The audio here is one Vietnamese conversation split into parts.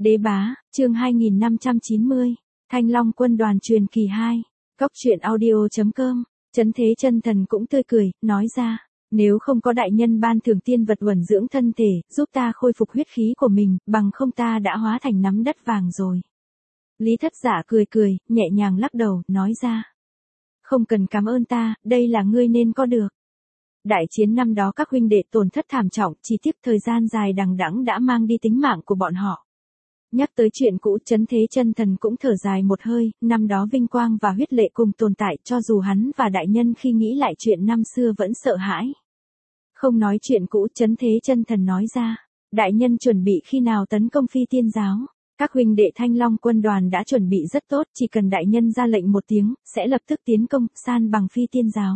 Đế bá, chương 2590, Thanh Long quân đoàn truyền kỳ 2, Cốc truyện audio.com, Trấn Thế Chân Thần cũng tươi cười, nói ra, nếu không có đại nhân ban thưởng tiên vật uẩn dưỡng thân thể, giúp ta khôi phục huyết khí của mình, bằng không ta đã hóa thành nắm đất vàng rồi. Lý Thất Giả cười cười, nhẹ nhàng lắc đầu, nói ra, không cần cảm ơn ta, đây là ngươi nên có được. Đại chiến năm đó các huynh đệ tổn thất thảm trọng, chỉ tiếp thời gian dài đằng đẵng đã mang đi tính mạng của bọn họ. Nhắc tới chuyện cũ, Trấn Thế Chân Thần cũng thở dài một hơi, năm đó vinh quang và huyết lệ cùng tồn tại, cho dù hắn và đại nhân khi nghĩ lại chuyện năm xưa vẫn sợ hãi. Không nói chuyện cũ, Trấn Thế Chân Thần nói ra, đại nhân chuẩn bị khi nào tấn công Phi Tiên giáo? Các huynh đệ Thanh Long quân đoàn đã chuẩn bị rất tốt, chỉ cần đại nhân ra lệnh một tiếng, sẽ lập tức tiến công, san bằng Phi Tiên giáo.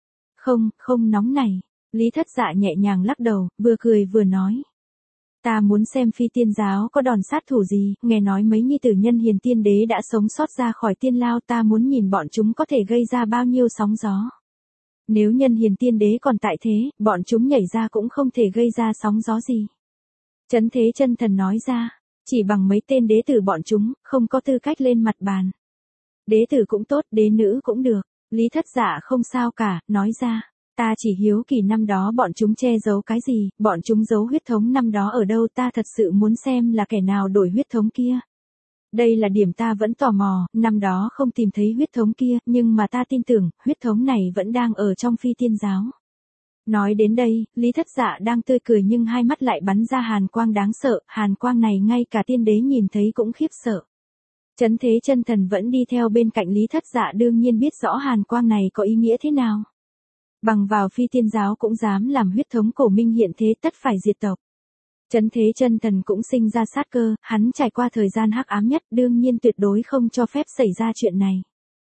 Không nóng này. Lý Thất Dạ nhẹ nhàng lắc đầu, vừa cười vừa nói. Ta muốn xem Phi Tiên giáo có đòn sát thủ gì, nghe nói mấy nhi tử nhân hiền tiên đế đã sống sót ra khỏi tiên lao, ta muốn nhìn bọn chúng có thể gây ra bao nhiêu sóng gió. Nếu nhân hiền tiên đế còn tại thế, bọn chúng nhảy ra cũng không thể gây ra sóng gió gì. Trấn Thế Chân Thần nói ra, chỉ bằng mấy tên đế tử bọn chúng, không có tư cách lên mặt bàn. Đế tử cũng tốt, đế nữ cũng được. Lý Thất Dạ không sao cả, nói ra, ta chỉ hiếu kỳ năm đó bọn chúng che giấu cái gì, bọn chúng giấu huyết thống năm đó ở đâu, ta thật sự muốn xem là kẻ nào đổi huyết thống kia. Đây là điểm ta vẫn tò mò, năm đó không tìm thấy huyết thống kia, nhưng mà ta tin tưởng, huyết thống này vẫn đang ở trong Phi Tiên giáo. Nói đến đây, Lý Thất Dạ đang tươi cười nhưng hai mắt lại bắn ra hàn quang đáng sợ, hàn quang này ngay cả tiên đế nhìn thấy cũng khiếp sợ. Trấn Thế Chân Thần vẫn đi theo bên cạnh Lý Thất Dạ, đương nhiên biết rõ hàn quang này có ý nghĩa thế nào. Bằng vào Phi Tiên giáo cũng dám làm huyết thống cổ minh hiện thế, tất phải diệt tộc. Trấn Thế Chân Thần cũng sinh ra sát cơ, hắn trải qua thời gian hắc ám nhất, đương nhiên tuyệt đối không cho phép xảy ra chuyện này.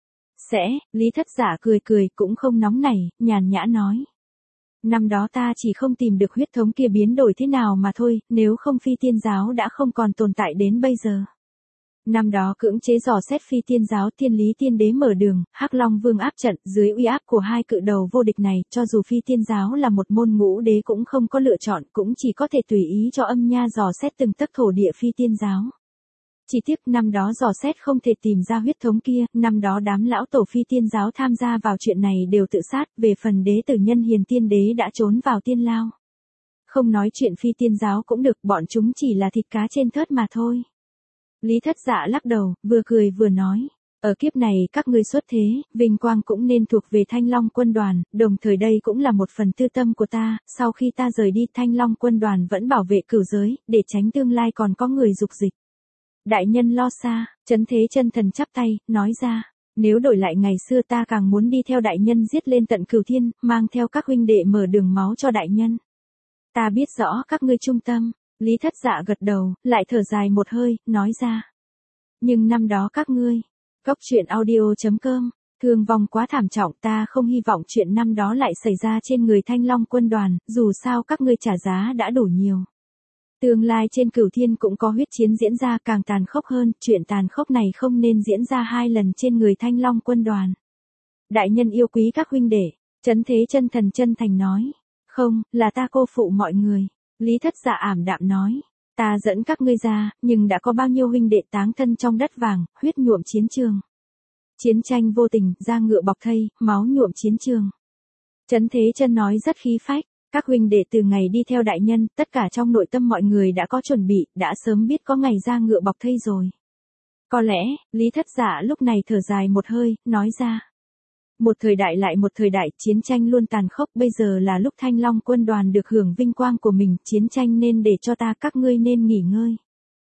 Lý Thất Dạ cười cười, cũng không nóng nảy, nhàn nhã nói. Năm đó ta chỉ không tìm được huyết thống kia biến đổi thế nào mà thôi, nếu không Phi Tiên giáo đã không còn tồn tại đến bây giờ. Năm đó cưỡng chế dò xét Phi Tiên giáo, Thiên Lý Tiên Đế mở đường, Hắc Long Vương áp trận, dưới uy áp của hai cự đầu vô địch này, cho dù Phi Tiên giáo là một môn ngũ đế cũng không có lựa chọn, cũng chỉ có thể tùy ý cho âm nha dò xét từng tấc thổ địa Phi Tiên giáo. Chỉ tiếc năm đó dò xét không thể tìm ra huyết thống kia, năm đó đám lão tổ Phi Tiên giáo tham gia vào chuyện này đều tự sát, về phần đế tử nhân hiền tiên đế đã trốn vào tiên lao. Không nói chuyện Phi Tiên giáo cũng được, bọn chúng chỉ là thịt cá trên thớt mà thôi. Lý Thất Dạ lắc đầu, vừa cười vừa nói, ở kiếp này các ngươi xuất thế, vinh quang cũng nên thuộc về Thanh Long quân đoàn, đồng thời đây cũng là một phần tư tâm của ta, sau khi ta rời đi Thanh Long quân đoàn vẫn bảo vệ cửu giới, để tránh tương lai còn có người dục dịch. Đại nhân lo xa, Trấn Thế Chân Thần chắp tay, nói ra, nếu đổi lại ngày xưa ta càng muốn đi theo đại nhân giết lên tận cửu thiên, mang theo các huynh đệ mở đường máu cho đại nhân. Ta biết rõ các ngươi trung tâm. Lý Thất Dạ gật đầu, lại thở dài một hơi, nói ra. Nhưng năm đó các ngươi, Cốc truyện audio.com, thương vong quá thảm trọng, ta không hy vọng chuyện năm đó lại xảy ra trên người Thanh Long quân đoàn, dù sao các ngươi trả giá đã đủ nhiều. Tương lai trên cửu thiên cũng có huyết chiến diễn ra càng tàn khốc hơn, chuyện tàn khốc này không nên diễn ra hai lần trên người Thanh Long quân đoàn. Đại nhân yêu quý các huynh đệ, Trấn Thế Chân Thần chân thành nói. Không, là ta cô phụ mọi người. Lý Thất Dạ ảm đạm nói, ta dẫn các ngươi ra, nhưng đã có bao nhiêu huynh đệ táng thân trong đất vàng, huyết nhuộm chiến trường. Chiến tranh vô tình, da ngựa bọc thây, máu nhuộm chiến trường. Trấn Thế Chân nói rất khí phách, các huynh đệ từ ngày đi theo đại nhân, tất cả trong nội tâm mọi người đã có chuẩn bị, đã sớm biết có ngày da ngựa bọc thây rồi. Có lẽ, Lý Thất Dạ lúc này thở dài một hơi, nói ra. Một thời đại lại một thời đại, chiến tranh luôn tàn khốc, bây giờ là lúc Thanh Long quân đoàn được hưởng vinh quang của mình, chiến tranh nên để cho ta, các ngươi nên nghỉ ngơi.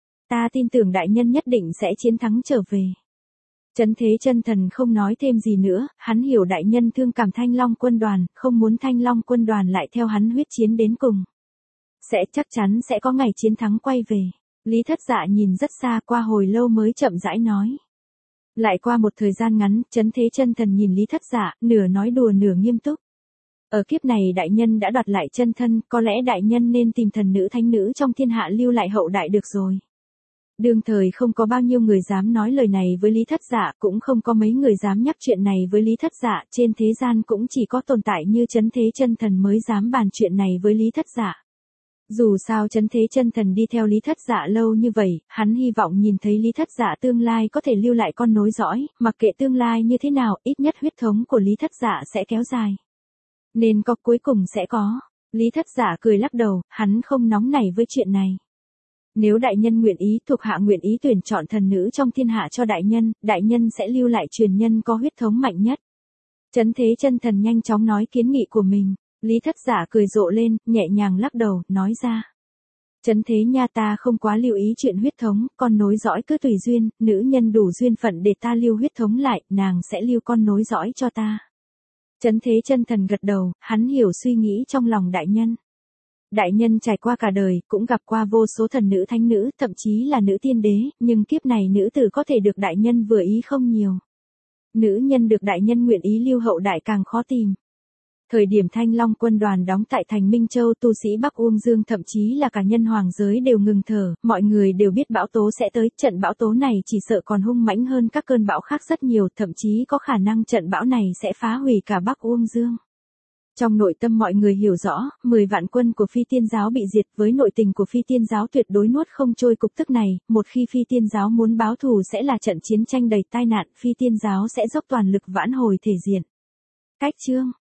Ta tin tưởng đại nhân nhất định sẽ chiến thắng trở về. Trấn Thế Chân Thần không nói thêm gì nữa, hắn hiểu đại nhân thương cảm Thanh Long quân đoàn, không muốn Thanh Long quân đoàn lại theo hắn huyết chiến đến cùng. Chắc chắn sẽ có ngày chiến thắng quay về. Lý Thất Dạ nhìn rất xa, qua hồi lâu mới chậm rãi nói. Lại qua một thời gian ngắn, Trấn Thế Chân Thần nhìn Lý Thất Dạ, nửa nói đùa nửa nghiêm túc. Ở kiếp này đại nhân đã đoạt lại chân thân, có lẽ đại nhân nên tìm thần nữ thánh nữ trong thiên hạ lưu lại hậu đại được rồi. Đương thời không có bao nhiêu người dám nói lời này với Lý Thất Dạ, cũng không có mấy người dám nhắc chuyện này với Lý Thất Dạ, trên thế gian cũng chỉ có tồn tại như Trấn Thế Chân Thần mới dám bàn chuyện này với Lý Thất Dạ. Dù sao Trấn Thế Chân Thần đi theo Lý Thất Dạ lâu như vậy, hắn hy vọng nhìn thấy Lý Thất Dạ tương lai có thể lưu lại con nối dõi, mặc kệ tương lai như thế nào, ít nhất huyết thống của Lý Thất Dạ sẽ kéo dài. Nên có cuối cùng sẽ có. Lý Thất Dạ cười lắc đầu, hắn không nóng nảy với chuyện này. Nếu đại nhân nguyện ý, thuộc hạ nguyện ý tuyển chọn thần nữ trong thiên hạ cho đại nhân sẽ lưu lại truyền nhân có huyết thống mạnh nhất. Trấn Thế Chân Thần nhanh chóng nói kiến nghị của mình. Lý Thất Dạ cười rộ lên, nhẹ nhàng lắc đầu, nói ra. Trấn Thế nha, ta không quá lưu ý chuyện huyết thống, con nối dõi cứ tùy duyên, nữ nhân đủ duyên phận để ta lưu huyết thống lại, nàng sẽ lưu con nối dõi cho ta. Trấn Thế Chân Thần gật đầu, hắn hiểu suy nghĩ trong lòng đại nhân. Đại nhân trải qua cả đời, cũng gặp qua vô số thần nữ thánh nữ, thậm chí là nữ tiên đế, nhưng kiếp này nữ tử có thể được đại nhân vừa ý không nhiều. Nữ nhân được đại nhân nguyện ý lưu hậu đại càng khó tìm. Thời điểm Thanh Long quân đoàn đóng tại thành Minh Châu, tu sĩ Bắc Uông Dương thậm chí là cả nhân hoàng giới đều ngừng thở, mọi người đều biết bão tố sẽ tới, trận bão tố này chỉ sợ còn hung mãnh hơn các cơn bão khác rất nhiều, thậm chí có khả năng trận bão này sẽ phá hủy cả Bắc Uông Dương. Trong nội tâm mọi người hiểu rõ, 10 vạn quân của Phi Tiên giáo bị diệt, với nội tình của Phi Tiên giáo tuyệt đối nuốt không trôi cục tức này, một khi Phi Tiên giáo muốn báo thù sẽ là trận chiến tranh đầy tai nạn, Phi Tiên giáo sẽ dốc toàn lực vãn hồi thể diện. Cách chương